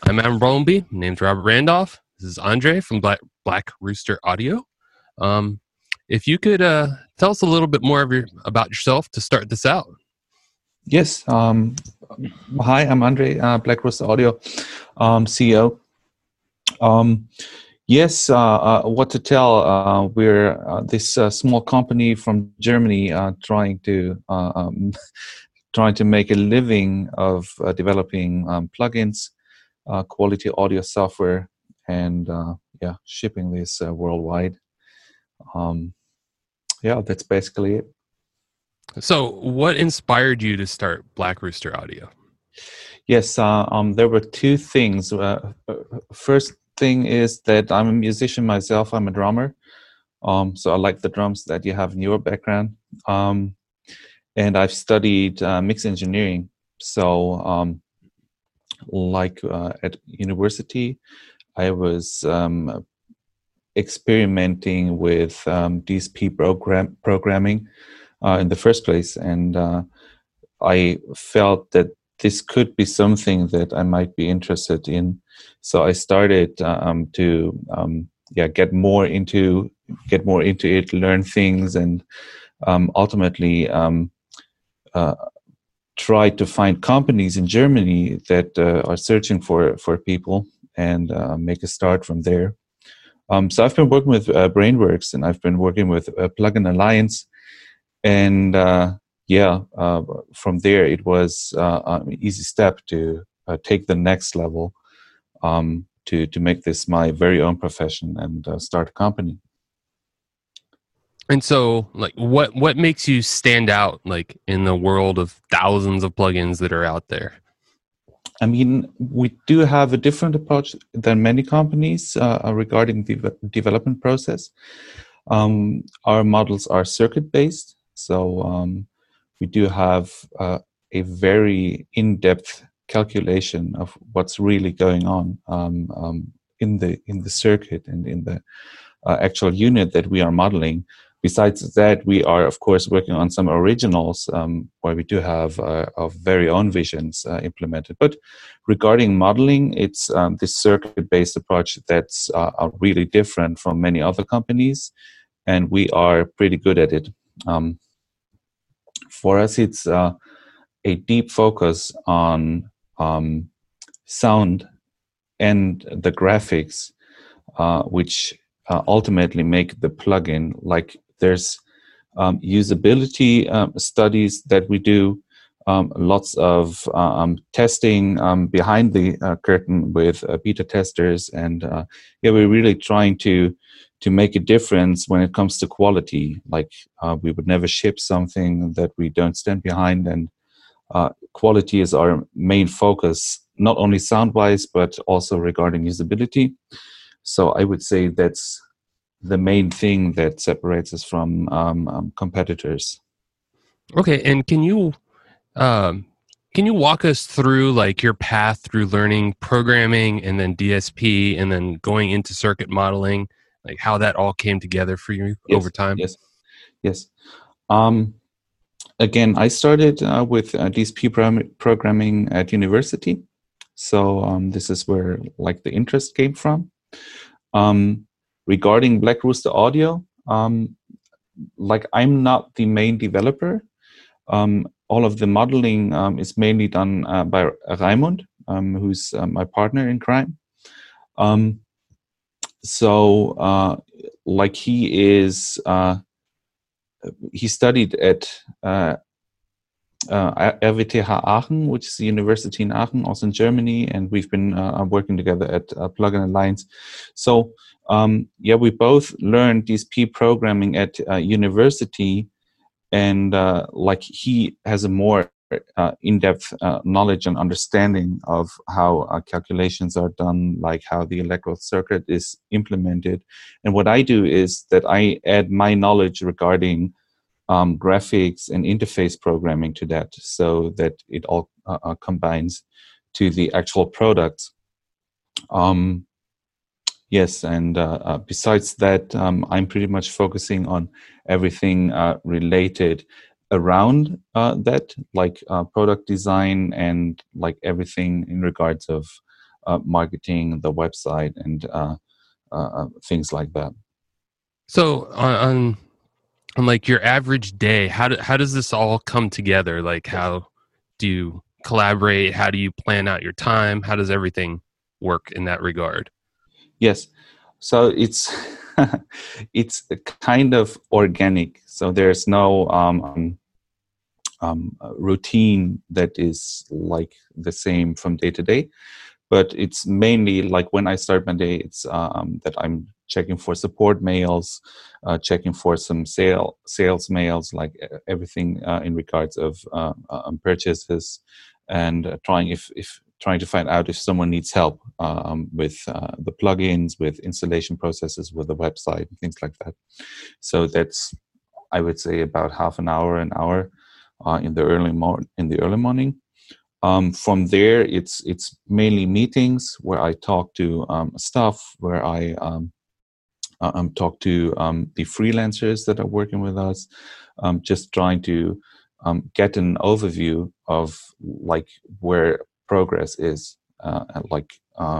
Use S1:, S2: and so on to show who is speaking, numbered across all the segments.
S1: I'm Adam Bromby. My name's Robert Randolph. This is Andre from Black Rooster Audio. Um, if you could tell us a little bit more about yourself to start this out.
S2: Yes. Hi, I'm Andre, Black Rooster Audio CEO. Yes, what to tell? We're this small company from Germany trying to make a living of developing plugins, quality audio software, and shipping this worldwide. That's basically it.
S1: So, what inspired you to start Black Rooster Audio?
S2: Yes, there were two things. First thing is that I'm a musician myself. I'm a drummer. So I like the drums that you have in your background. And I've studied mix engineering. So at university, I was experimenting with DSP programming in the first place. And I felt that this could be something that I might be interested in. So I started to get more into it, learn things, and ultimately try to find companies in Germany that are searching for people and make a start from there. So I've been working with Brainworks, and I've been working with Plugin Alliance, and from there it was an easy step to take the next level, to make this my very own profession and start a company.
S1: And so, like, what makes you stand out, like, in the world of thousands of plugins that are out there?
S2: I mean, we do have a different approach than many companies regarding the development process. Our models are circuit-based, so we do have a very in-depth calculation of what's really going on in the circuit and in the actual unit that we are modeling. Besides that, we are, of course, working on some originals where we do have our very own visions implemented. But regarding modeling, it's this circuit-based approach that's really different from many other companies, and we are pretty good at it. For us, it's a deep focus on sound and the graphics, which ultimately make the plugin. Like, there's usability studies that we do, lots of testing behind the curtain with beta testers, and we're really trying to make a difference when it comes to quality. Like, we would never ship something that we don't stand behind, and quality is our main focus, not only sound-wise, but also regarding usability. So I would say that's the main thing that separates us from competitors.
S1: Okay, and can you walk us through, like, your path through learning programming and then DSP and then going into circuit modeling, like how that all came together for you over time?
S2: Yes. Again, I started with DSP programming at university. So this is where, like, the interest came from. Regarding Black Rooster Audio, like, I'm not the main developer. All of the modeling is mainly done by Raimund, who's my partner in crime. Like, he studied at RWTH Aachen, which is the university in Aachen, also in Germany, and we've been working together at Plugin Alliance. So we both learned DSP programming at university, and like, he has a more in-depth knowledge and understanding of how calculations are done, like how the electrical circuit is implemented. And what I do is that I add my knowledge regarding graphics and interface programming to that, so that it all combines to the actual product. Yes, and besides that, I'm pretty much focusing on everything related around that, like product design and like everything in regards of marketing, the website, and things like that.
S1: So on like your average day, how does this all come together? Like, how do you collaborate? How do you plan out your time? How does everything work in that regard?
S2: Yes, so it's it's a kind of organic. So there's no routine that is like the same from day to day, but it's mainly like when I start my day, it's that I'm checking for support mails, checking for some sales mails, like everything in regards of purchases, and trying to find out if someone needs help with the plugins, with installation processes, with the website, and things like that. So that's, I would say, about half an hour in the early morning. From there, it's mainly meetings where I talk to staff, where I talk to the freelancers that are working with us, just trying to get an overview of like where progress is. Like,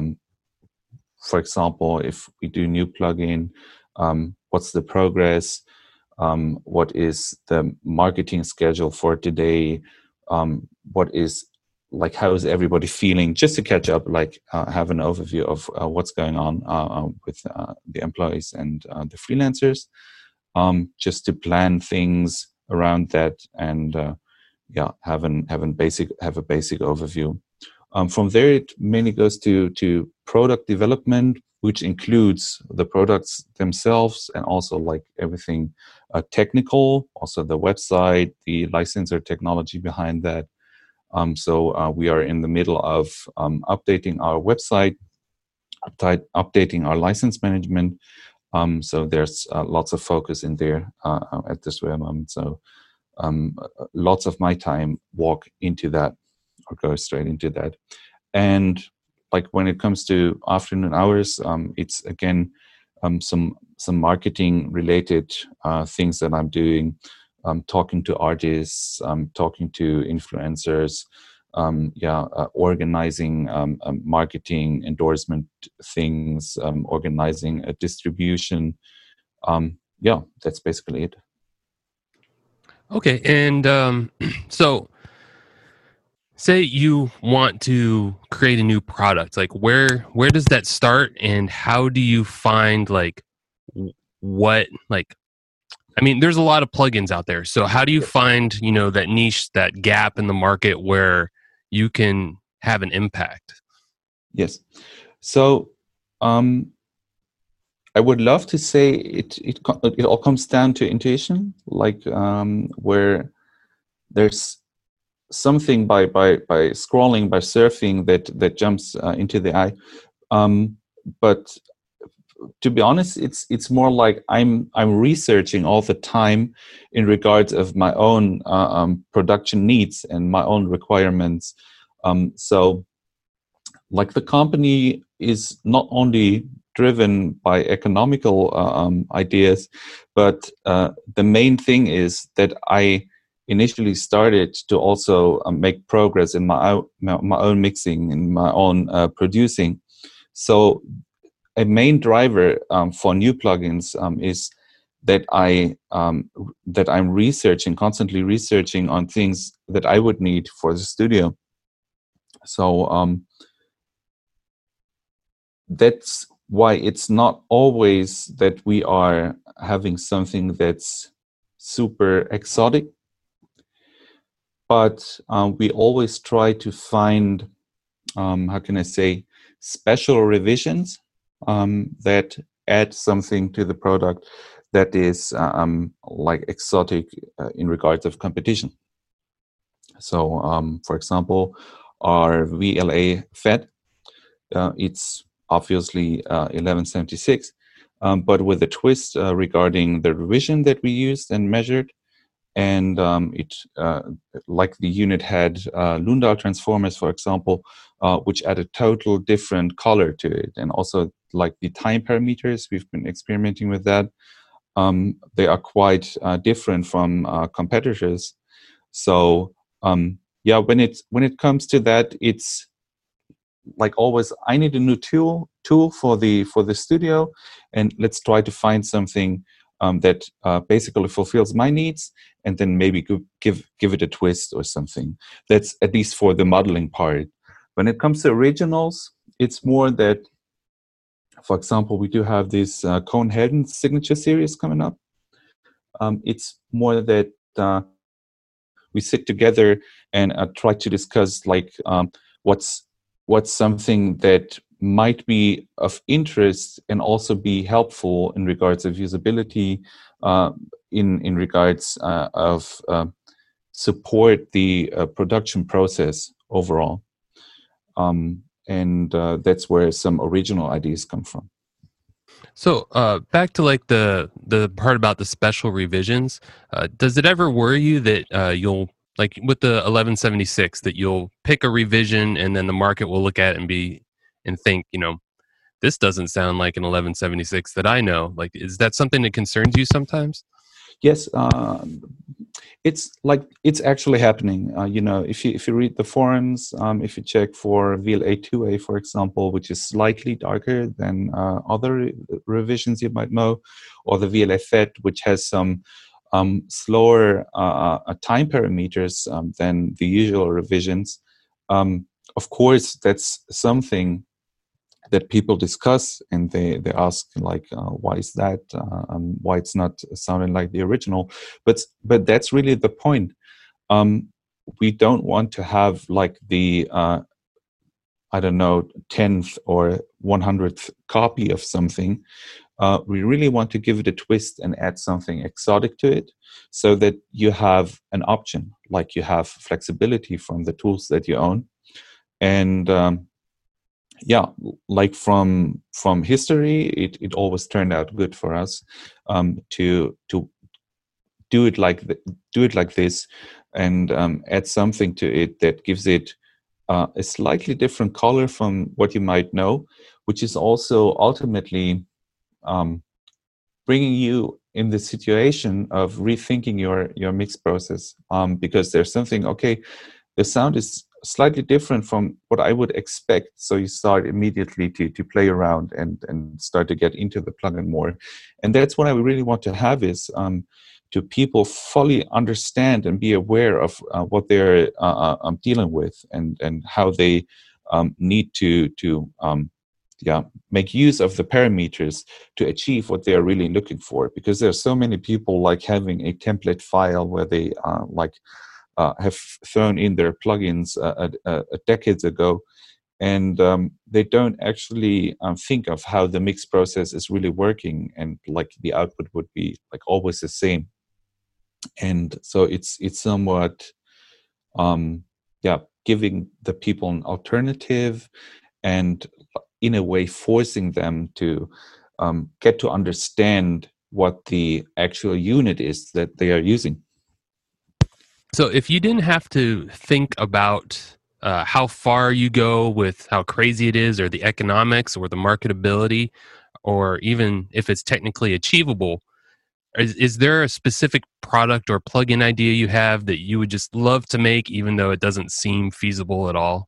S2: for example, if we do new plugin, what's the progress? What is the marketing schedule for today? What is, like, how is everybody feeling? Just to catch up, like have an overview of what's going on with the employees and the freelancers, just to plan things around that, and have a basic overview. From there, it mainly goes to product development, which includes the products themselves and also like everything technical, also the website, the licensor technology behind that. So we are in the middle of updating our website, updating our license management. So there's lots of focus in there at this very moment. So lots of my time walk into that, or go straight into that. And like when it comes to afternoon hours, it's again some marketing related things that I'm doing, talking to artists, talking to influencers, organizing marketing endorsement things, organizing a distribution. That's basically it.
S1: Okay, and so say you want to create a new product, like where does that start, and how do you find like what, like, I mean, there's a lot of plugins out there, so how do you find, that niche, that gap in the market where you can have an impact?
S2: Yes, so I would love to say it all comes down to intuition, like where there's something by scrolling, by surfing, that jumps into the eye. But to be honest, it's more like I'm researching all the time in regards of my own production needs and my own requirements. So like the company is not only driven by economical ideas, but the main thing is that I initially started to also make progress in my own mixing and my own producing. So a main driver for new plugins is that I'm constantly researching on things that I would need for the studio. So that's why it's not always that we are having something that's super exotic, but we always try to find, how can I say, special revisions that add something to the product that is like exotic in regards of competition. So, for example, our VLA FET, it's obviously 1176, but with a twist regarding the revision that we used and measured. And it, like the unit had Lundahl transformers, for example, which add a total different color to it. And also like the time parameters, we've been experimenting with that. They are quite different from competitors. So when it comes to that, it's like always, I need a new tool for the studio, and let's try to find something that basically fulfills my needs, and then maybe give it a twist or something. That's at least for the modeling part. When it comes to originals, it's more that, for example, we do have this Conehagen signature series coming up. It's more that we sit together and try to discuss like what's something that might be of interest and also be helpful in regards of usability, in regards of support the production process overall. And that's where some original ideas come from.
S1: So back to like the part about the special revisions. Does it ever worry you that you'll, like with the 1176, that you'll pick a revision and then the market will look at it and think, this doesn't sound like an 1176 that I know. Like, is that something that concerns you sometimes?
S2: Yes, it's actually happening. If you read the forums, if you check for VLA2A, for example, which is slightly darker than other revisions you might know, or the VLA-FET, which has some slower time parameters than the usual revisions. Of course, that's something that people discuss, and they ask like, why is that? Why it's not sounding like the original? But that's really the point. We don't want to have like the 10th or 100th copy of something. We really want to give it a twist and add something exotic to it, so that you have an option, like you have flexibility from the tools that you own. And like from history, it always turned out good for us to do it like this, and add something to it that gives it a slightly different color from what you might know, which is also ultimately bringing you in the situation of rethinking your mix process, because there's something, okay, the sound is slightly different from what I would expect. So you start immediately to play around and start to get into the plugin more. And that's what I really want to have, is to people fully understand and be aware of what they're dealing with, and how they need to make use of the parameters to achieve what they are really looking for. Because there are so many people like having a template file where they have thrown in their plugins decades ago, and they don't actually think of how the mix process is really working, and like the output would be like always the same. And so it's somewhat giving the people an alternative, and in a way forcing them to get to understand what the actual unit is that they are using.
S1: So if you didn't have to think about how far you go with how crazy it is, or the economics, or the marketability, or even if it's technically achievable, is there a specific product or plugin idea you have that you would just love to make, even though it doesn't seem feasible at all?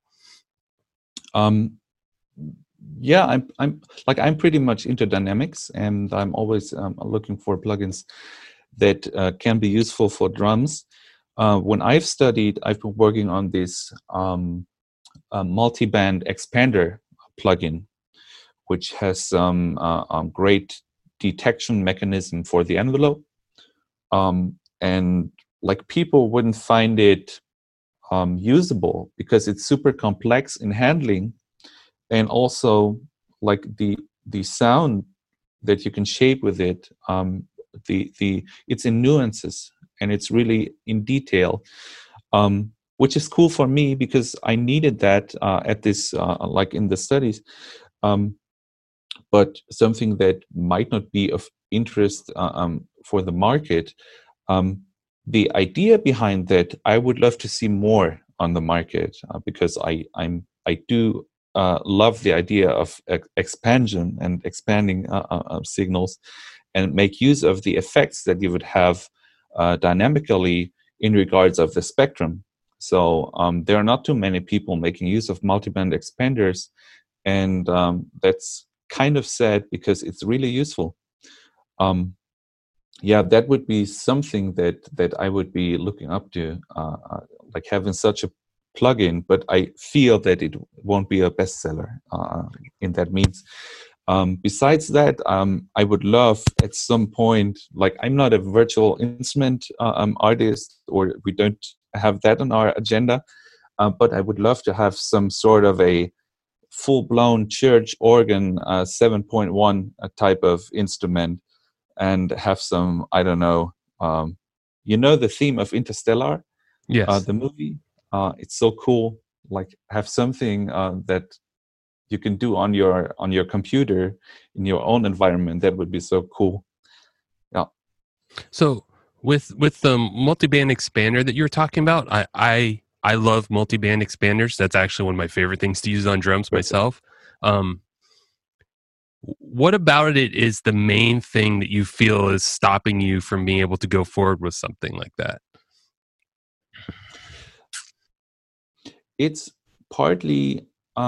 S2: Yeah, I'm pretty much into dynamics, and I'm always looking for plugins that can be useful for drums. When I've studied, I've been working on this multi-band expander plugin, which has some great detection mechanism for the envelope. And like people wouldn't find it usable because it's super complex in handling, and also like the sound that you can shape with it, it's in nuances, and it's really in detail, which is cool for me because I needed that at this like in the studies, but something that might not be of interest for the market. The idea behind that, I would love to see more on the market, because I do love the idea of expansion and expanding signals, and make use of the effects that you would have dynamically in regards of the spectrum. So there are not too many people making use of multiband expanders, and that's kind of sad because it's really useful. Yeah, that would be something that I would be looking up to, like having such a plugin. But I feel that it won't be a bestseller in that means. Besides that, I would love at some point, like I'm not a virtual instrument artist, or we don't have that on our agenda, but I would love to have some sort of a full-blown church organ 7.1 type of instrument, and have some, I don't know, the theme of Interstellar,
S1: Yes.
S2: the movie. It's so cool. Like have something that you can do on your computer in your own environment. That would be so cool. Yeah.
S1: So with the multiband expander that you were talking about, I love multiband expanders. That's actually one of my favorite things to use on drums myself. What about it is the main thing that you feel is stopping you from being able to go forward with something like that?
S2: It's partly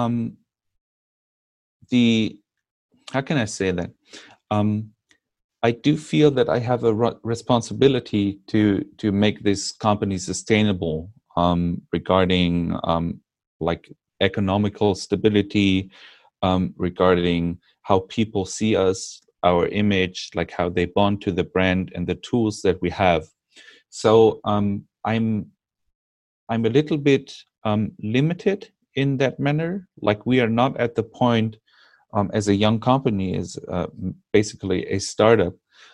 S2: the, how can I say that? I do feel that I have a responsibility to make this company sustainable, regarding like economical stability, regarding how people see us, our image, like how they bond to the brand and the tools that we have. So I'm a little bit limited in that manner. Like we are not at the point, as a young company, as basically a startup,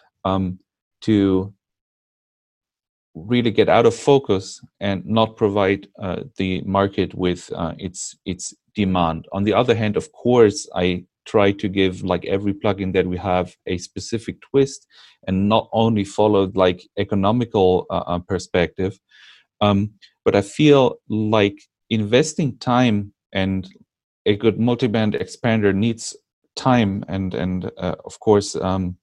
S2: to really get out of focus and not provide the market with its demand. On the other hand, of course, I try to give like every plugin that we have a specific twist, and not only follow like economical perspective. But I feel like investing time, and a good multiband expander needs time, and of course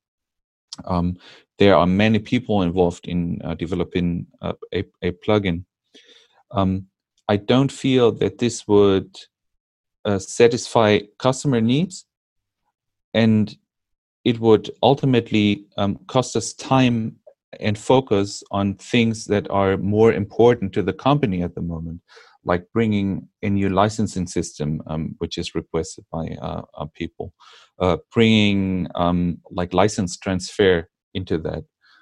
S2: there are many people involved in developing a plugin. I don't feel that this would satisfy customer needs, and it would ultimately cost us time and focus on things that are more important to the company at the moment, like bringing a new licensing system, which is requested by people, bringing like license transfer into that,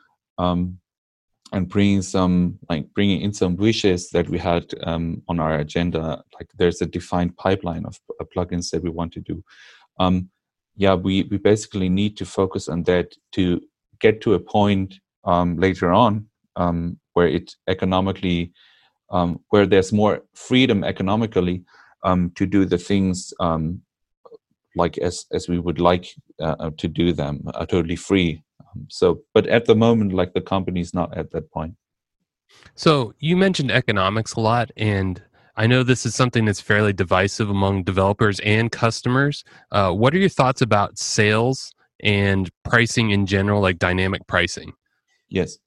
S2: and bringing in some wishes that we had on our agenda. Like there's a defined pipeline of plugins that we want to do. We basically need to focus on that to get to a point later on, where it economically, where there's more freedom economically to do the things like as we would like to do them, totally free. But at the moment, like the company's not at that point.
S1: So you mentioned economics a lot, and I know this is something that's fairly divisive among developers and customers. What are your thoughts about sales and pricing in general, like dynamic pricing?
S2: Yes.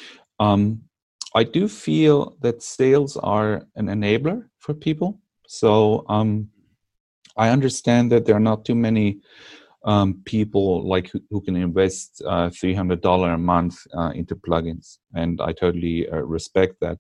S2: I do feel that sales are an enabler for people. So I understand that there are not too many people like who can invest $300 a month into plugins, and I totally respect that.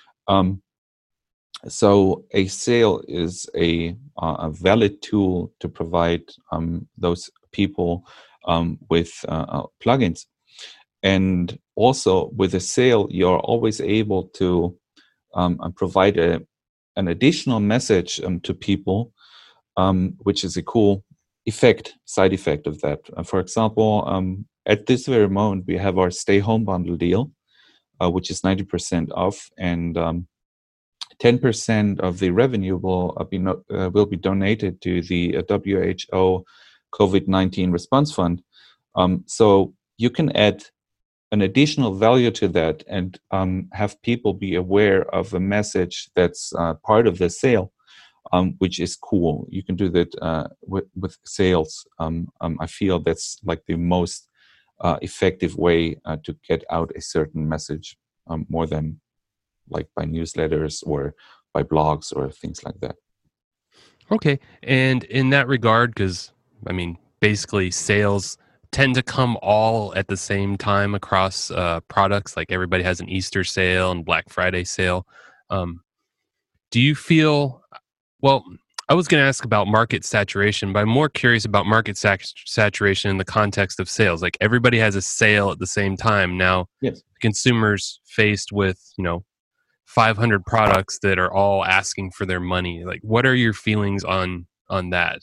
S2: So a sale is a valid tool to provide those people with plugins. And also with a sale, you're always able to provide an additional message to people, which is a cool side effect of that. For example, at this very moment, we have our Stay Home Bundle deal, which is 90% off, and 10% of the revenue will be donated to the WHO COVID-19 response fund. So you can add an additional value to that, and have people be aware of a message that's part of the sale, which is cool. You can do that with sales. I feel that's like the most effective way to get out a certain message, more than like by newsletters or by blogs or things like that.
S1: Okay. And in that regard, because I mean, basically sales tend to come all at the same time across products. Like everybody has an Easter sale and Black Friday sale. Um, do you feel, well, I was going to ask about market saturation, but I'm more curious about market saturation in the context of sales. Like everybody has a sale at the same time. Now,
S2: Yes.
S1: consumers faced with, 500 products that are all asking for their money. Like, what are your feelings on that?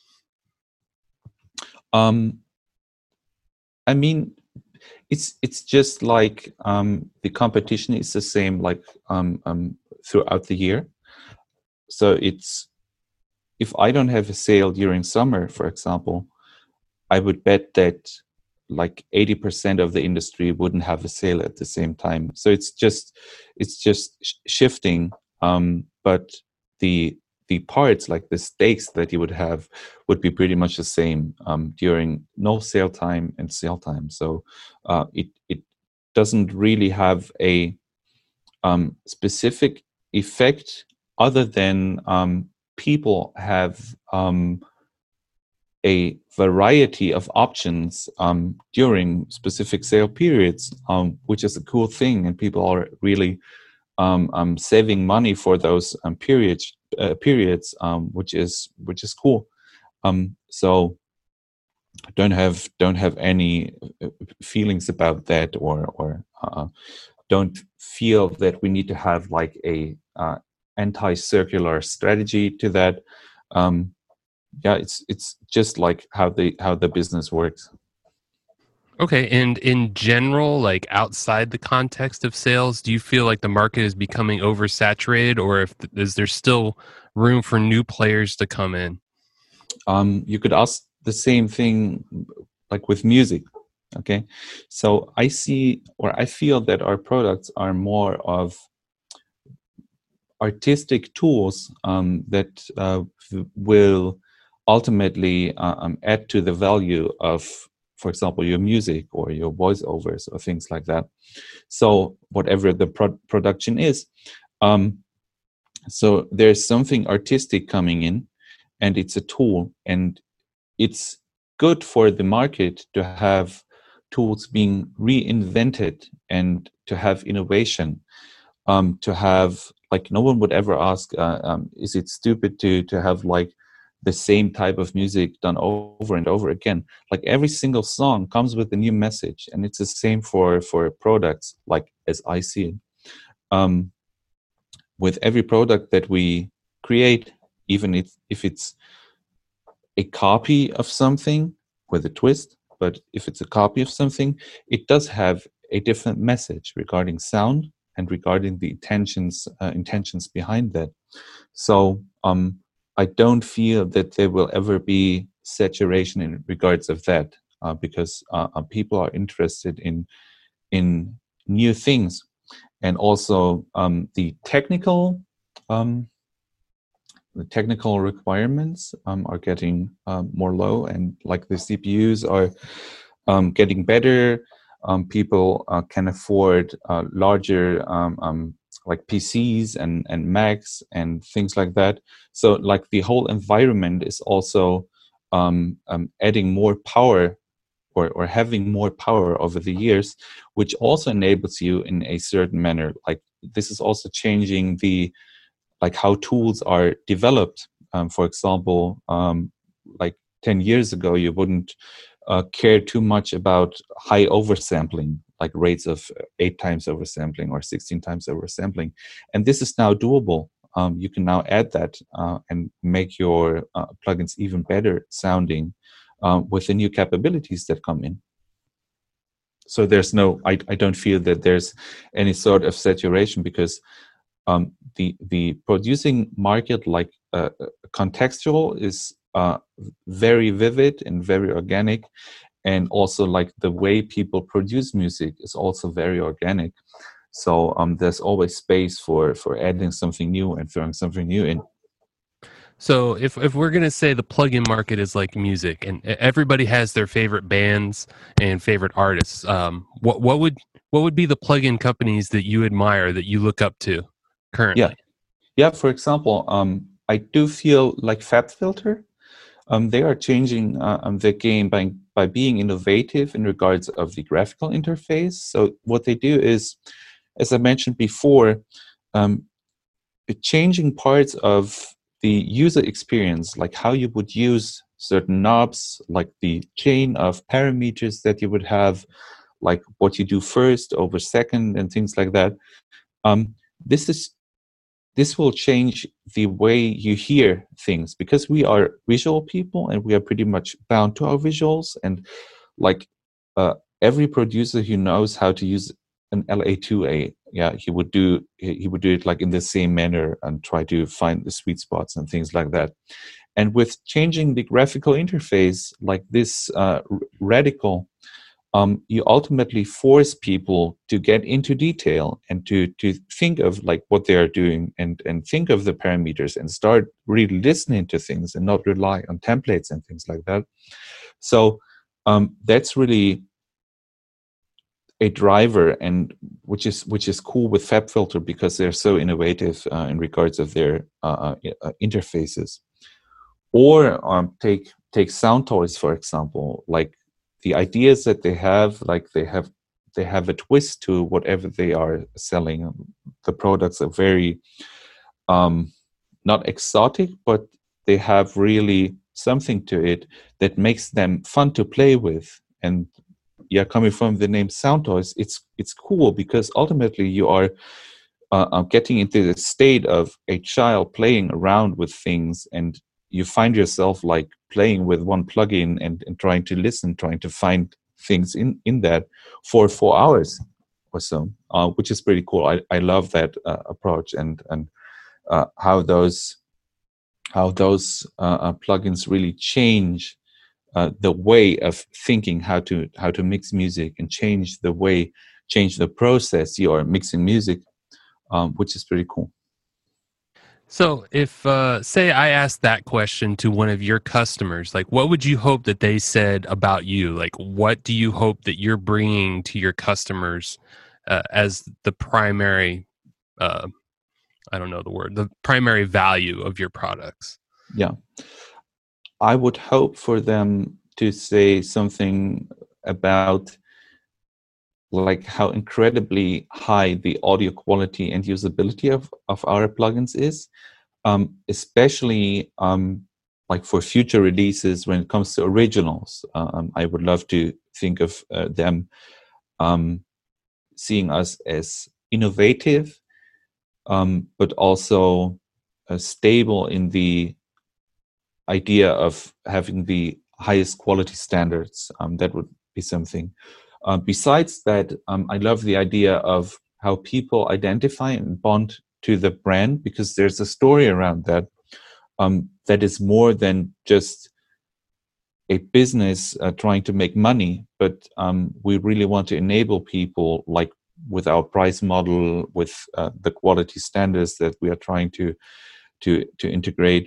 S2: Um, I mean, it's just like the competition is the same like throughout the year. So it's if I don't have a sale during summer, for example, I would bet that like 80% of the industry wouldn't have a sale at the same time. So it's just shifting. But the parts like the stakes that you would have would be pretty much the same during no sale time and sale time. So it doesn't really have a specific effect other than people have a variety of options during specific sale periods, which is a cool thing, and people are really saving money for those periods, which is cool. So don't have any feelings about that, or don't feel that we need to have like a anti-circular strategy to that. Yeah, it's just like how the business works.
S1: Okay, and in general, like outside the context of sales, do you feel like the market is becoming oversaturated, or is there still room for new players to come in?
S2: You could ask the same thing like with music. Okay, so I see or I feel that our products are more of artistic tools that will ultimately add to the value of, for example, your music or your voiceovers or things like that. So whatever the production is, so there's something artistic coming in, and it's a tool, and it's good for the market to have tools being reinvented and to have innovation, to have like no one would ever ask, is it stupid to have like the same type of music done over and over again? Like every single song comes with a new message, and it's the same for products, like as I see it. With every product that we create, even if it's a copy of something with a twist, but if it's a copy of something, it does have a different message regarding sound and regarding the intentions behind that. So I don't feel that there will ever be saturation in regards of that, because people are interested in new things, and also um, the technical requirements are getting more low, and like the CPUs are getting better. People can afford larger like PCs and Macs and things like that. So like the whole environment is also adding more power, or having more power over the years, which also enables you in a certain manner. Like this is also changing the like how tools are developed. For example, like 10 years ago, you wouldn't care too much about high oversampling, like rates of 8 times oversampling or 16 times oversampling. And this is now doable. You can now add that and make your plugins even better sounding with the new capabilities that come in. So there's I don't feel that there's any sort of saturation, because the producing market, like contextual, is very vivid and very organic, and also like the way people produce music is also very organic. So there's always space for adding something new and throwing something new in.
S1: So if we're gonna say the plugin market is like music, and everybody has their favorite bands and favorite artists, what what would be the plugin companies that you admire, that you look up to
S2: Yeah,
S1: currently?
S2: yeah. For example, I do feel like FabFilter. They are changing the game by being innovative in regards of the graphical interface. So what they do is, as I mentioned before, um, changing parts of the user experience, like how you would use certain knobs, like the chain of parameters that you would have, like what you do first over second and things like that. Um, this is this will change the way you hear things, because we are visual people and we are pretty much bound to our visuals. And like uh, every producer who knows how to use an LA2A, yeah, he would do it like in the same manner and try to find the sweet spots and things like that. And with changing the graphical interface like this radical, you ultimately force people to get into detail and to think of like what they are doing, and think of the parameters and start really listening to things and not rely on templates and things like that. So that's really a driver, and which is cool with FabFilter, because they're so innovative in regards of their interfaces. Or take Soundtoys, for example. Like the ideas that they have, like they have a twist to whatever they are selling. The products are very not exotic, but they have really something to it that makes them fun to play with. And yeah, coming from the name Soundtoys, it's cool because ultimately you are getting into the state of a child playing around with things, and you find yourself like playing with one plugin and trying to listen, trying to find things in that for 4 hours or so, which is pretty cool. I love that approach, and how those plugins really change the way of thinking how to mix music, and change the process you are mixing music, which is pretty cool.
S1: So, if say I asked that question to one of your customers, like what would you hope that they said about you? Like, what do you hope that you're bringing to your customers as the primary? Uh, I don't know the word. The primary value of your products.
S2: Yeah, I would hope for them to say something about like how incredibly high the audio quality and usability of our plugins is, especially like for future releases when it comes to originals. I would love to think of them seeing us as innovative, but also stable in the idea of having the highest quality standards. That would be something. Besides that, I love the idea of how people identify and bond to the brand, because there's a story around that that is more than just a business trying to make money, but we really want to enable people, like with our price model, with the quality standards that we are trying to integrate.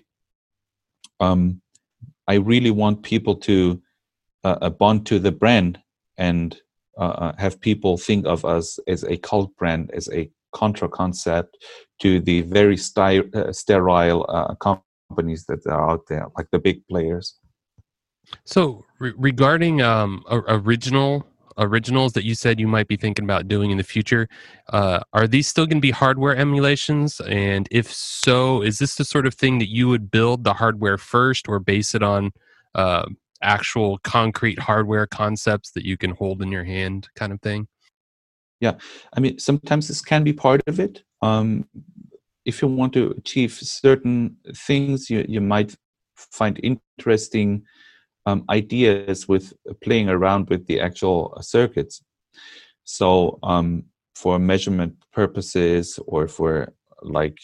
S2: I really want people to bond to the brand, and have people think of us as a cult brand, as a contra concept to the very sterile companies that are out there, like the big players.
S1: So, regarding originals that you said you might be thinking about doing in the future, are these still going to be hardware emulations? And if so, is this the sort of thing that you would build the hardware first, or base it on uh, actual concrete hardware concepts that you can hold in your hand, kind of thing?
S2: Yeah, I mean, sometimes this can be part of it. If you want to achieve certain things, you might find interesting ideas with playing around with the actual circuits. So for measurement purposes, or for like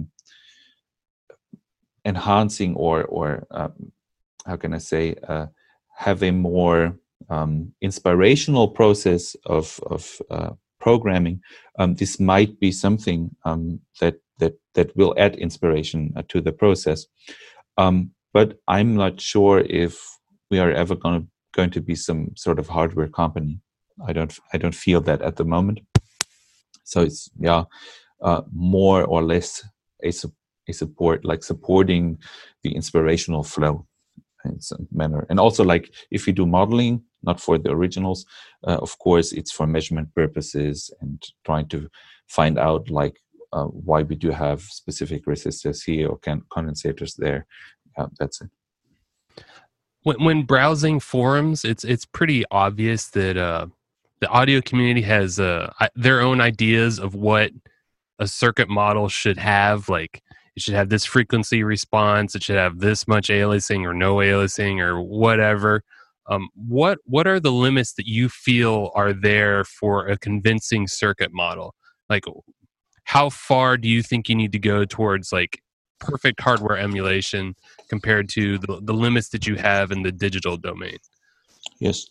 S2: enhancing, or how can I say, have a more inspirational process of programming. This might be something that will add inspiration to the process. But I'm not sure if we are ever going to be some sort of hardware company. I don't feel that at the moment. So it's more or less a support, like supporting the inspirational flow in some manner. And also, like, if you do modeling, not for the originals, of course, it's for measurement purposes and trying to find out, like, why we do have specific resistors here or condensators there. That's it.
S1: When browsing forums, it's pretty obvious that the audio community has their own ideas of what a circuit model should have. Like, it should have this frequency response, it should have this much aliasing or no aliasing or whatever. What are the limits that you feel are there for a convincing circuit model? Like, how far do you think you need to go towards like perfect hardware emulation compared to the limits that you have in the digital domain?
S2: Yes.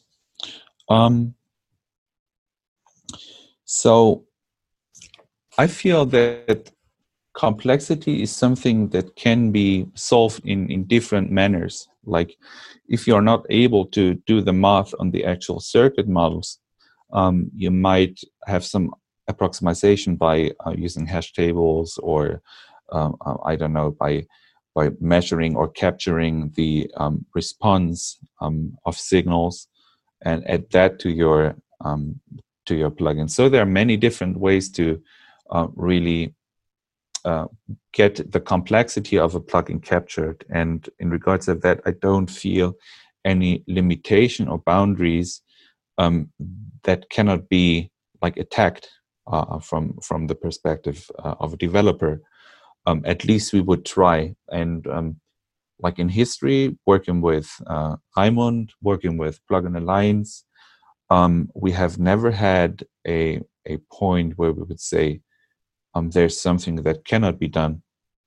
S2: So I feel that complexity is something that can be solved in different manners. Like, if you're not able to do the math on the actual circuit models, you might have some approximation by using hash tables, or I don't know, by measuring or capturing the response of signals and add that to your plugin. So there are many different ways to really get the complexity of a plugin captured. And in regards to that, I don't feel any limitation or boundaries that cannot be like attacked from the perspective of a developer. At least we would try. And like in history, working with Raimund, working with Plugin Alliance, we have never had a point where we would say there's something that cannot be done.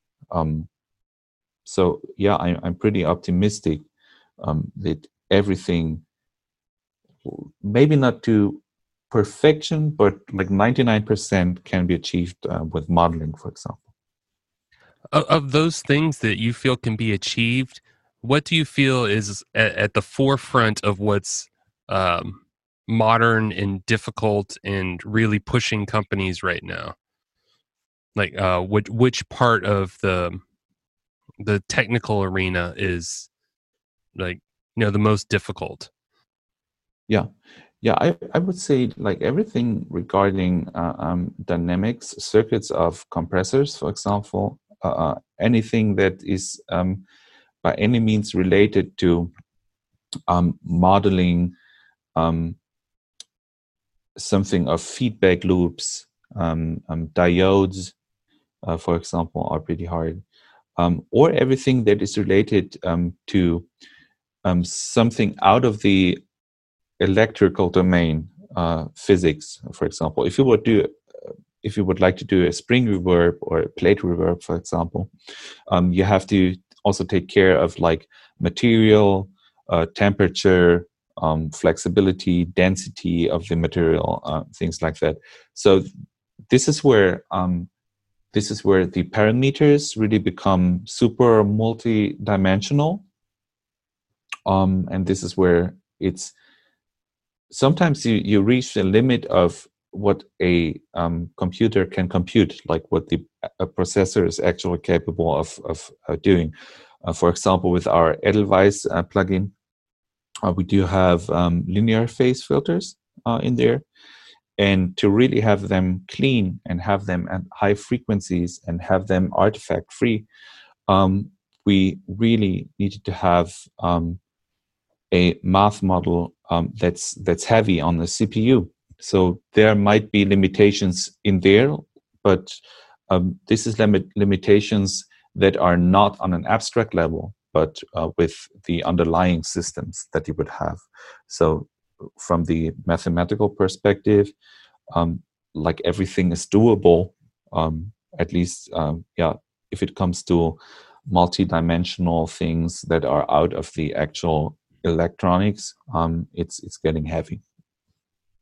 S2: So yeah, I'm pretty optimistic that everything, maybe not to perfection, but like 99% can be achieved with modeling, for example.
S1: Of those things that you feel can be achieved, what do you feel is at the forefront of what's modern and difficult and really pushing companies right now? Like, which part of the technical arena is, like, the most difficult?
S2: Yeah, I would say like everything regarding dynamics, circuits of compressors, for example, anything that is by any means related to modeling something of feedback loops, diodes, for example, are pretty hard. Or everything that is related to something out of the electrical domain, physics, for example. If you would like to do a spring reverb or a plate reverb, for example, you have to also take care of like material, temperature, flexibility, density of the material, things like that. So this is where the parameters really become super multi-dimensional, and this is where it's sometimes you reach the limit of what a computer can compute, like what a processor is actually capable of doing. For example, with our Edelweiss plugin, we do have linear phase filters in there. And to really have them clean and have them at high frequencies and have them artifact free, we really needed to have a math model that's heavy on the CPU. So there might be limitations in there, but this is limitations that are not on an abstract level, but with the underlying systems that you would have. So from the mathematical perspective, like everything is doable, at least, if it comes to multi-dimensional things that are out of the actual electronics, it's getting heavy.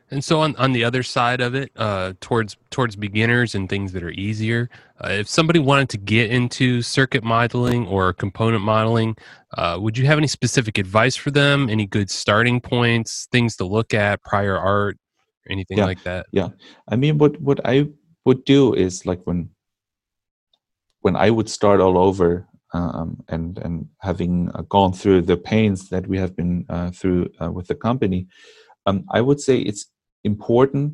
S1: And so on the other side of it, towards beginners and things that are easier, if somebody wanted to get into circuit modeling or component modeling, would you have any specific advice for them? Any good starting points, things to look at, prior art, or anything
S2: Yeah,
S1: like that?
S2: yeah. I mean, what I would do is like when I would start all over, and having gone through the pains that we have been through with the company, I would say it's important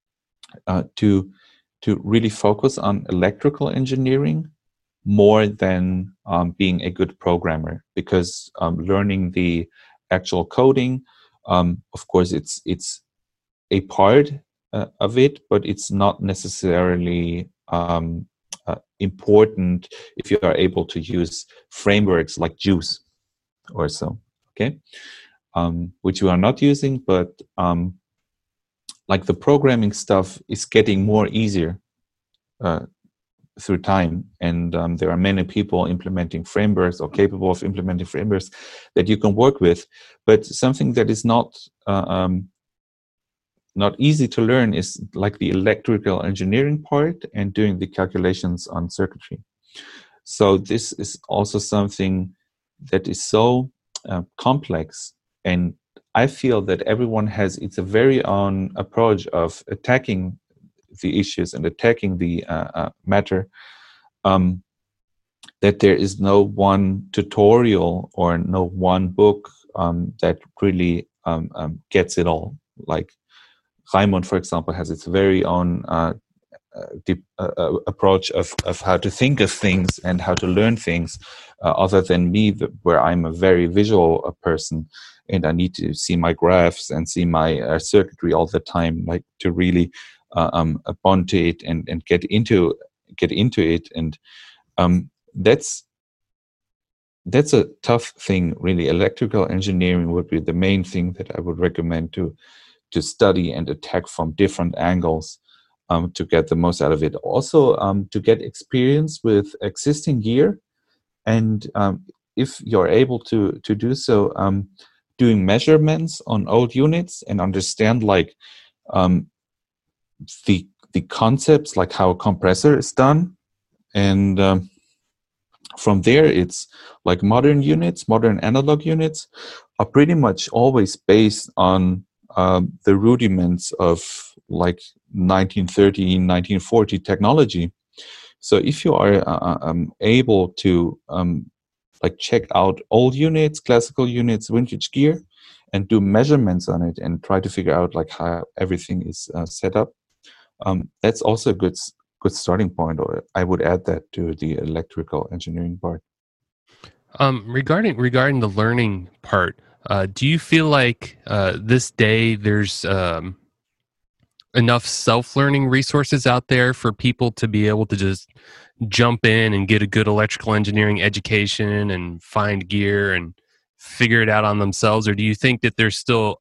S2: to really focus on electrical engineering more than being a good programmer, because learning the actual coding, of course, it's a part of it, but it's not necessarily important if you are able to use frameworks like Juice or so. Okay, which we are not using, but like the programming stuff is getting more easier uh, through time, and there are many people implementing frameworks or capable of implementing frameworks that you can work with. But something that is not easy to learn is like the electrical engineering part and doing the calculations on circuitry. So this is also something that is so complex, and I feel that everyone has its very own approach of attacking the issues and attacking the matter, that there is no one tutorial or no one book that really gets it all. Like Raimund, for example, has its very own approach of how to think of things and how to learn things, other than me, where I'm a very visual person, and I need to see my graphs and see my circuitry all the time, like to really bond to it and get into it. And that's a tough thing, really. Electrical engineering would be the main thing that I would recommend to study and attack from different angles, to get the most out of it. Also, to get experience with existing gear, and if you're able to do so, doing measurements on old units and understand like the concepts, like how a compressor is done, and from there it's like modern analog units are pretty much always based on the rudiments of like 1930, 1940 technology. So if you are able to like check out old units, classical units, vintage gear, and do measurements on it and try to figure out like how everything is set up, that's also a good starting point. Or I would add that to the electrical engineering part.
S1: Regarding the learning part, do you feel like this day there's enough self-learning resources out there for people to be able to just jump in and get a good electrical engineering education and find gear and figure it out on themselves? Or do you think that there's still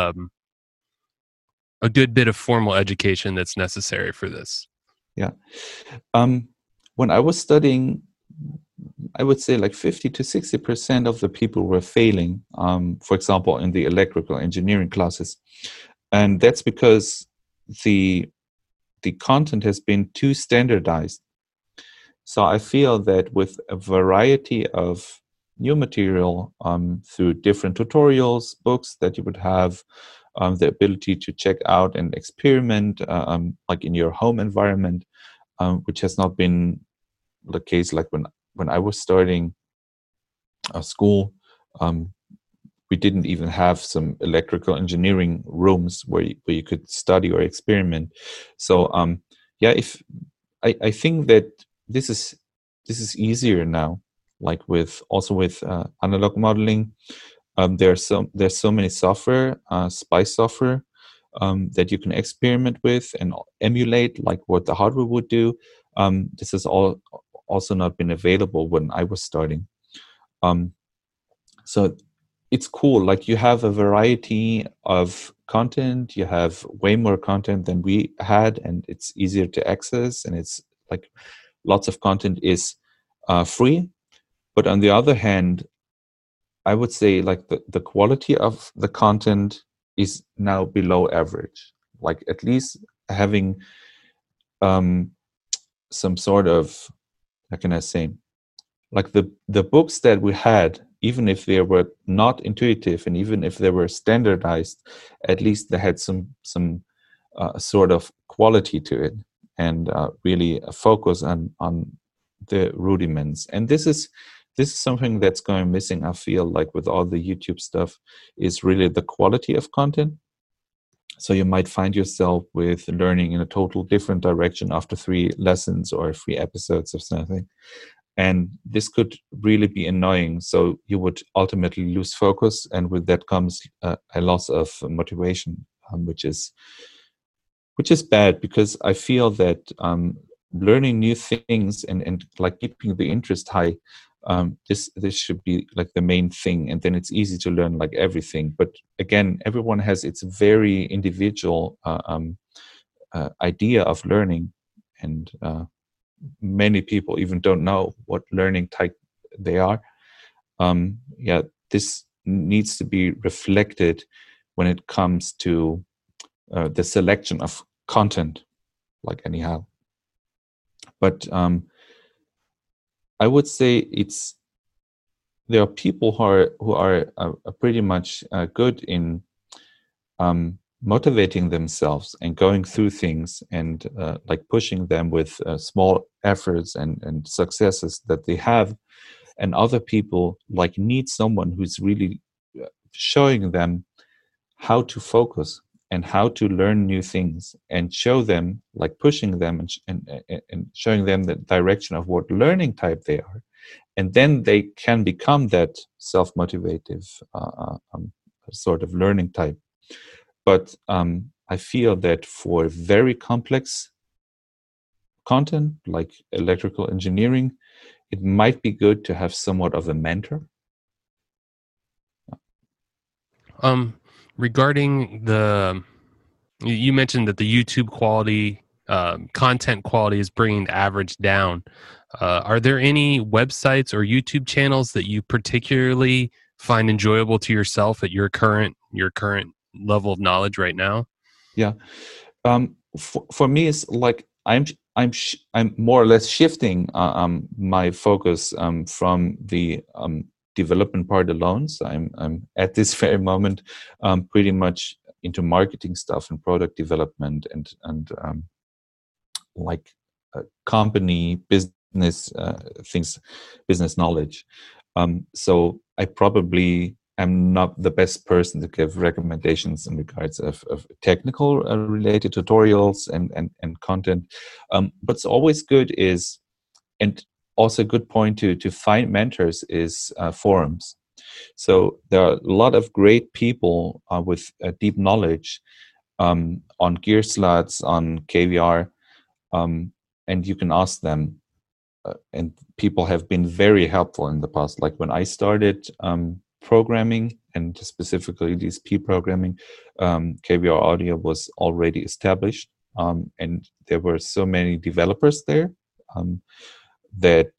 S1: a good bit of formal education that's necessary for this?
S2: Yeah. When I was studying, I would say like 50 to 60% of the people were failing, for example, in the electrical engineering classes. And that's because the content has been too standardized. So I feel that with a variety of new material, through different tutorials, books that you would have, the ability to check out and experiment, like in your home environment, which has not been the case. Like when I was starting school, we didn't even have some electrical engineering rooms where you could study or experiment. So yeah, if I think that this is easier now, like with analog modeling. There's so many software, SPICE software, that you can experiment with and emulate like what the hardware would do. This has also not been available when I was starting. So it's cool. Like you have a variety of content. You have way more content than we had, and it's easier to access. And it's like lots of content is free. But on the other hand, I would say like the quality of the content is now below average. like at least having some sort of, how can I say, like the books that we had, even if they were not intuitive and even if they were standardized, at least they had some sort of quality to it, and really a focus on the rudiments. And this is something that's going missing, I feel like, with all the YouTube stuff, is really the quality of content. So you might find yourself with learning in a total different direction after 3 lessons or 3 episodes of something. And this could really be annoying. So you would ultimately lose focus, and with that comes a loss of motivation, which is bad, because I feel that learning new things and like keeping the interest high, this should be like the main thing, and then it's easy to learn like everything. But again, everyone has its very individual idea of learning, and many people even don't know what learning type they are. This needs to be reflected when it comes to the selection of content, like anyhow. But I would say there are people who are pretty much good in motivating themselves and going through things, and like pushing them with small efforts and successes that they have. And other people like need someone who's really showing them how to focus and how to learn new things, and show them, like pushing them and showing them the direction of what learning type they are. And then they can become that self-motivative sort of learning type. But I feel that for very complex content, like electrical engineering, it might be good to have somewhat of a mentor.
S1: Regarding you mentioned that the YouTube quality, content quality is bringing the average down. Are there any websites or YouTube channels that you particularly find enjoyable to yourself at your current level of knowledge right now?
S2: Yeah. For me, it's like I'm more or less shifting my focus from the development part alone. So I'm at this very moment pretty much into marketing stuff and product development and like company business things, business knowledge. So I probably am not the best person to give recommendations in regards of technical related tutorials and content. What's always good is, and also a good point to find mentors, is forums. So there are a lot of great people with deep knowledge on Gearsluts, on KVR, and you can ask them. And people have been very helpful in the past. Like when I started programming, and specifically DSP programming, KVR Audio was already established, and there were so many developers there that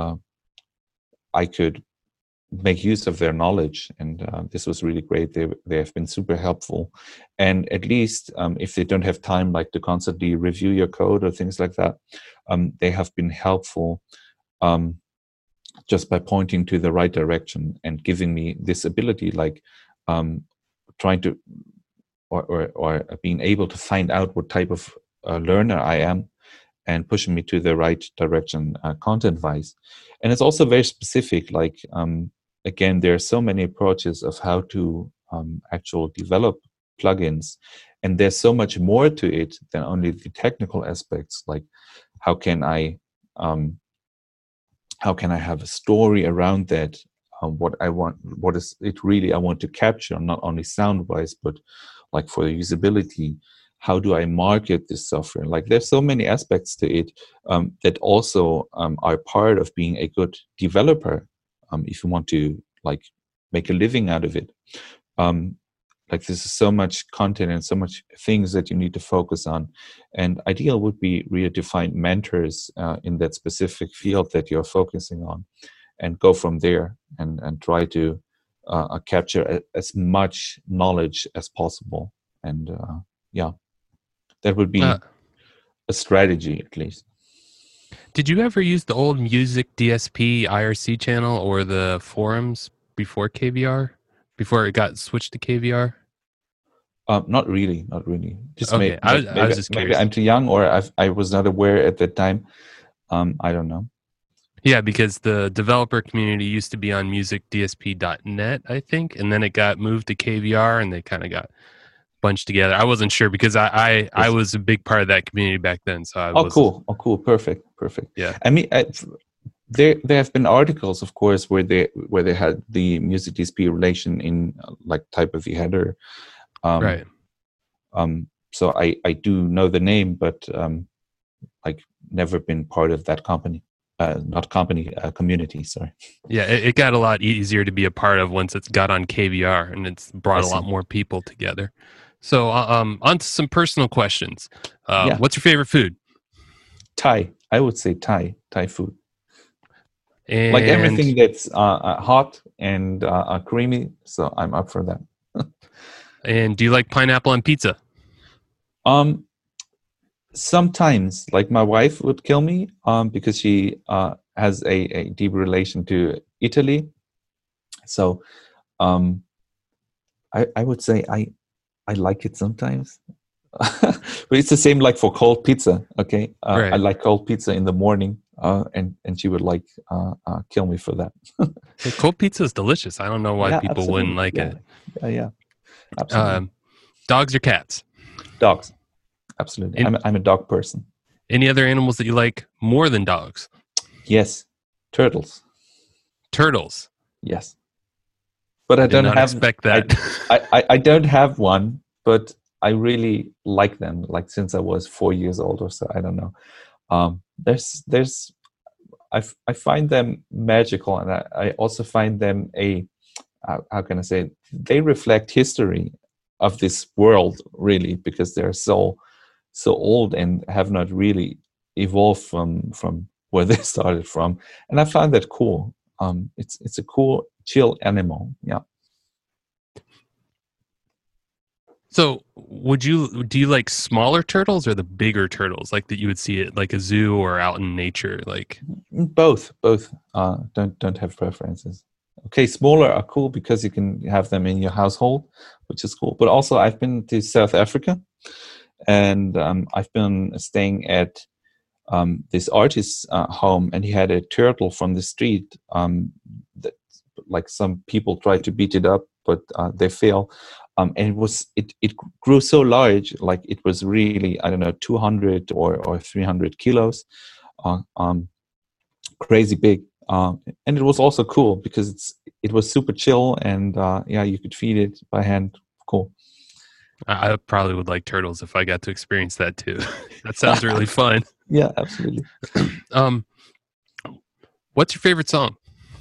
S2: I could make use of their knowledge, and this was really great. They have been super helpful, and at least if they don't have time like to constantly review your code or things like that, they have been helpful just by pointing to the right direction and giving me this ability, like trying to or being able to find out what type of learner I am, and pushing me to the right direction content wise. And it's also very specific, like again, there are so many approaches of how to actually develop plugins, and there's so much more to it than only the technical aspects. Like how can I have a story around that, what I want, what is it really I want to capture, not only sound wise, but like for the usability. How do I market this software? Like there's so many aspects to it that also are part of being a good developer, if you want to like make a living out of it. Like there's so much content and so much things that you need to focus on. And ideal would be really to find mentors in that specific field that you're focusing on, and go from there and try to capture as much knowledge as possible. And yeah. That would
S1: Uh,
S2: be a strategy, at least.
S1: did you ever use the old Music DSP IRC channel or the forums before KVR? Before it got switched to KVR?
S2: Not really, not really. Just
S1: Okay, I
S2: maybe
S1: was just
S2: maybe
S1: curious.
S2: I'm too young, or I was not aware at that time. I don't know.
S1: Yeah, because the developer community used to be on musicdsp.net, I think, and then it got moved to KVR, and they kind of got bunched together. I wasn't sure because I
S2: Yes.
S1: was a big part of that community back then, so I
S2: Oh,
S1: was
S2: cool. Oh, cool. Perfect. Perfect.
S1: yeah.
S2: I mean, there have been articles, of course, where they had the music DSP relation in like type of the header.
S1: Right.
S2: So I do know the name, but like never been part of that company. Not company, community. Sorry.
S1: Yeah, it got a lot easier to be a part of once it's got on KVR, and it's
S2: I
S1: brought a lot
S2: see.
S1: more people together. So, on to some personal questions.
S2: Yeah.
S1: What's your favorite food?
S2: Thai. I would say Thai food.
S1: And
S2: Like everything that's hot and creamy. So I'm up for that.
S1: and do you like pineapple on pizza?
S2: Um, Sometimes, like my wife would kill me because she has a deep relation to Italy. So I would say I like it sometimes. But it's the same like for cold pizza. Okay,
S1: Right.
S2: I like cold pizza in the morning, and she would like kill me for that.
S1: Hey, cold pizza is delicious. I don't know why
S2: Yeah,
S1: people wouldn't
S2: absolutely.
S1: like
S2: Yeah,
S1: it.
S2: yeah, absolutely.
S1: Dogs or cats?
S2: Dogs, absolutely.
S1: In,
S2: I'm a dog person.
S1: any other animals that you like more than dogs?
S2: Yes, turtles.
S1: Turtles.
S2: Yes, but I
S1: Did
S2: don't
S1: not
S2: have.
S1: expect that.
S2: I don't have one, but I really like them. Like since I was 4 years old or so. I don't know. There's I find them magical, and I also find them how can I say it? They reflect history of this world really, because they're so old and have not really evolved from where they started from, and I find that cool. It's a cool chill animal. Yeah.
S1: So, do you like smaller turtles or the bigger turtles, like that you would see at like a zoo or out in nature? Like,
S2: Both. Don't have preferences. Okay, smaller are cool because you can have them in your household, which is cool. But also, I've been to South Africa, and I've been staying at this artist's home, and he had a turtle from the street. That, like some people tried to beat it up, but they fail. And it grew so large, like it was really, I don't know, 200 or 300 kilos. Crazy big, and it was also cool because it was super chill, and yeah, you could feed it by hand. Cool.
S1: I probably would like turtles if I got to experience that too. That sounds really fun.
S2: Yeah, absolutely.
S1: What's your favorite song?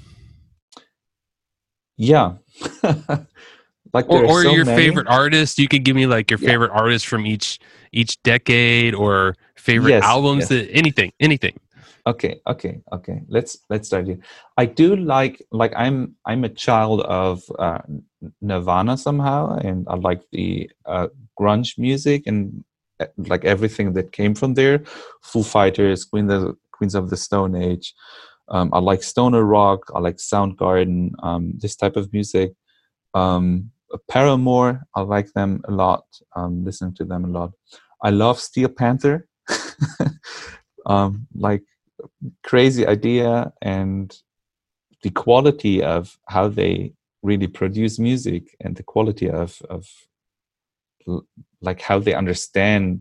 S2: Yeah. Like there are
S1: Or
S2: so
S1: your
S2: many.
S1: favorite artist? You could give me like your
S2: Yeah.
S1: favorite artist from each decade, or favorite
S2: Yes,
S1: albums.
S2: yes.
S1: Anything.
S2: Okay. Let's start here. I do like I'm a child of Nirvana somehow, and I like the grunge music and like everything that came from there. Foo Fighters, Queens of the Stone Age. I like stoner rock. I like Soundgarden. This type of music. Paramore, I like them a lot. Listen to them a lot. I love Steel Panther. Like crazy idea, and the quality of how they really produce music, and the quality of like how they understand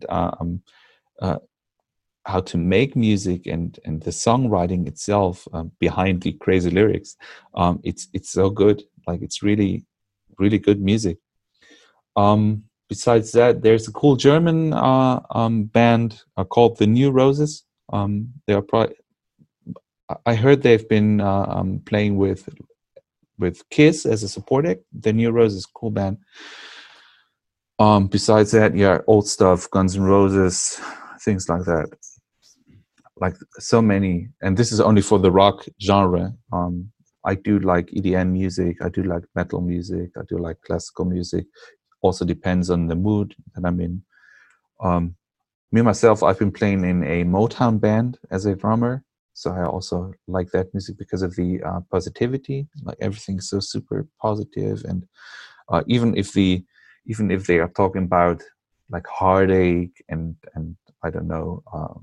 S2: how to make music, and the songwriting itself behind the crazy lyrics. It's so good. Like it's really good music. Besides that, there's a cool German band called the New Roses. They are probably, I heard they've been playing with Kiss as a support act. The New Roses, cool band. Besides that, yeah, old stuff, Guns N' Roses, things like that. Like so many, and this is only for the rock genre. I do like EDM music. I do like metal music. I do like classical music. Also depends on the mood that I'm in. Me myself, I've been playing in a Motown band as a drummer, so I also like that music because of the positivity. Like everything's so super positive, and even if they are talking about like heartache and I don't know,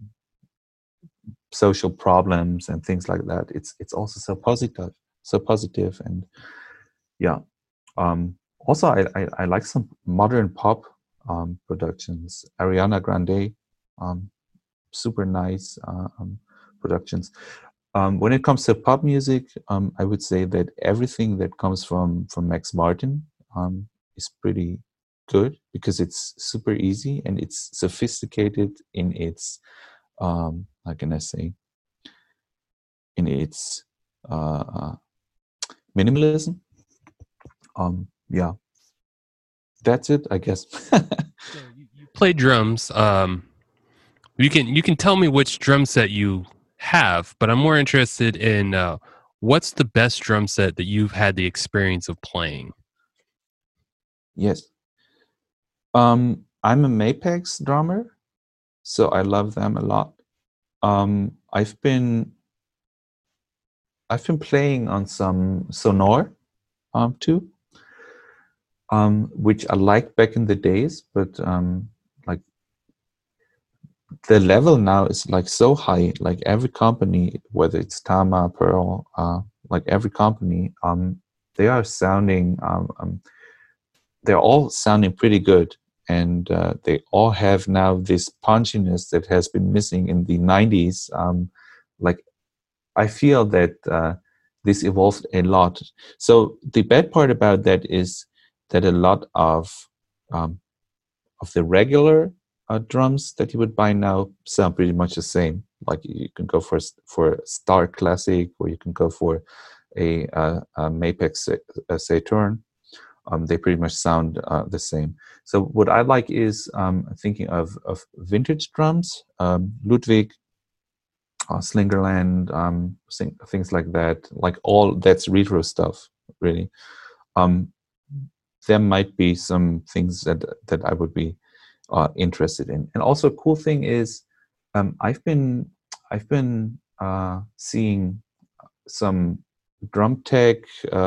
S2: social problems and things like that, it's also so positive, and yeah. Also, I like some modern pop productions. Ariana Grande, um, super nice productions. When it comes to pop music, I would say that everything that comes from Max Martin is pretty good because it's super easy and it's sophisticated in its how can I say, in its uh, minimalism. Yeah, that's it, I guess.
S1: So you play drums. You can tell me which drum set you have, but I'm more interested in what's the best drum set that you've had the experience of playing.
S2: Yes. I'm a Mapex drummer, so I love them a lot. Um, I've been I've been playing on some Sonor too, which I liked back in the days, but like the level now is like so high. Like every company, whether it's Tama, Pearl, like every company, they are sounding they're all sounding pretty good, and they all have now this punchiness that has been missing in the 90s. Like I feel that this evolved a lot. So the bad part about that is that a lot of the regular drums that you would buy now sound pretty much the same. Like you can go for Star Classic, or you can go for a Mapex Saturn. They pretty much sound the same. So what I like is thinking of vintage drums, Ludwig, Slingerland, things like that. Like all that's retro stuff, really. Um, there might be some things that I would be interested in. And also, a cool thing is, I've been seeing some drum tech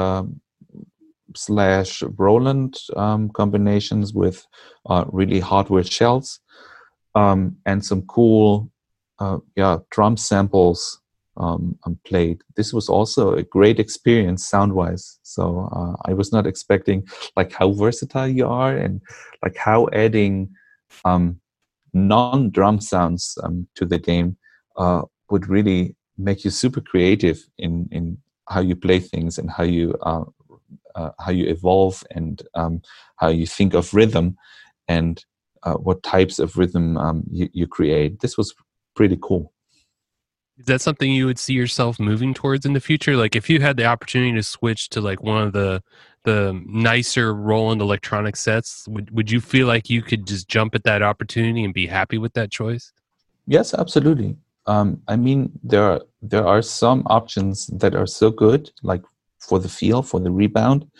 S2: slash Roland combinations with really hardware shells, and some cool drum samples played. This was also a great experience sound wise. So I was not expecting like how versatile you are, and like how adding non-drum sounds to the game would really make you super creative in how you play things, and how you evolve, and how you think of rhythm, and what types of rhythm you create. This was pretty cool.
S1: Is that something you would see yourself moving towards in the future? Like if you had the opportunity to switch to like one of the nicer Roland electronic sets, would you feel like you could just jump at that opportunity and be happy with that choice?
S2: Yes, absolutely. I mean, there are some options that are so good, like for the feel, for the rebound.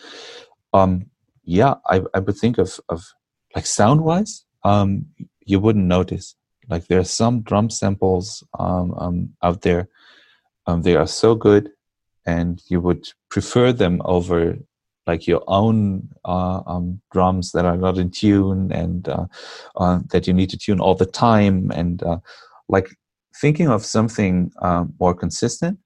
S2: Yeah, I would think of like sound wise, you wouldn't notice. Like there are some drum samples out there. They are so good, and you would prefer them over like your own drums that are not in tune, and that you need to tune all the time, and like thinking of something more consistent.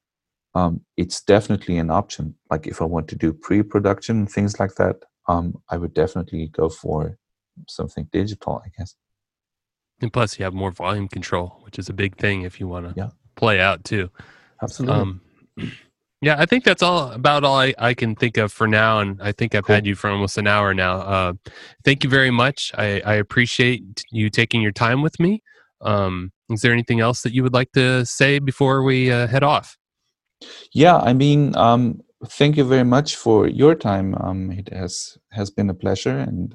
S2: It's definitely an option. Like if I want to do pre-production things like that, I would definitely go for something digital, I guess.
S1: And plus, you have more volume control, which is a big thing if you want to
S2: Yeah,
S1: play out too.
S2: absolutely.
S1: Um, yeah, I think that's all I can think of for now. And I think I've had
S2: Cool.
S1: you for almost an hour now. Thank you very much. I appreciate you taking your time with me. Is there anything else that you would like to say before we head off?
S2: Yeah, I mean, thank you very much for your time. It has been a pleasure, and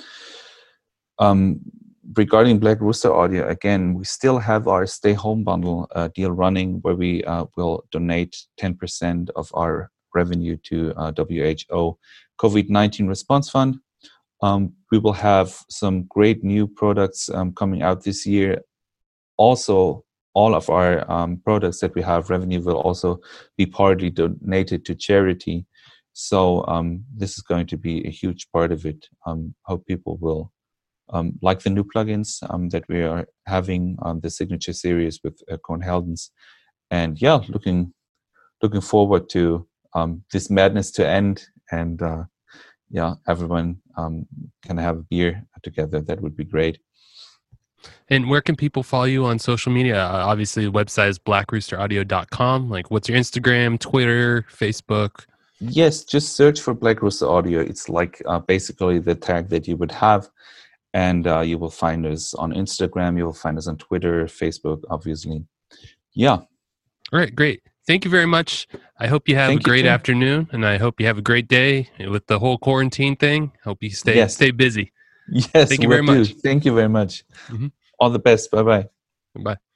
S2: um, regarding Black Rooster Audio, again, we still have our Stay Home Bundle deal running, where we will donate 10% of our revenue to WHO COVID-19 Response Fund. We will have some great new products coming out this year. Also, all of our products that we have revenue will also be partly donated to charity. So this is going to be a huge part of it. Hope people will like the new plugins that we are having on the signature series with Cohn Heldens. And yeah, looking forward to this madness to end, and yeah, everyone can have a beer together. That would be great.
S1: And where can people follow you on social media? Obviously, the website is blackroosteraudio.com. Like, what's your Instagram, Twitter, Facebook?
S2: Yes, just search for Black Rooster Audio. It's like basically the tag that you would have. And you will find us on Instagram. You will find us on Twitter, Facebook, obviously. Yeah.
S1: All right, great. Thank you very much. I hope you have a great afternoon, and I hope you have a great day with the whole quarantine thing. Hope you stay busy.
S2: Yes,
S1: thank you very much.
S2: Thank you very much.
S1: Mm-hmm.
S2: All the best. Bye-bye.
S1: Bye.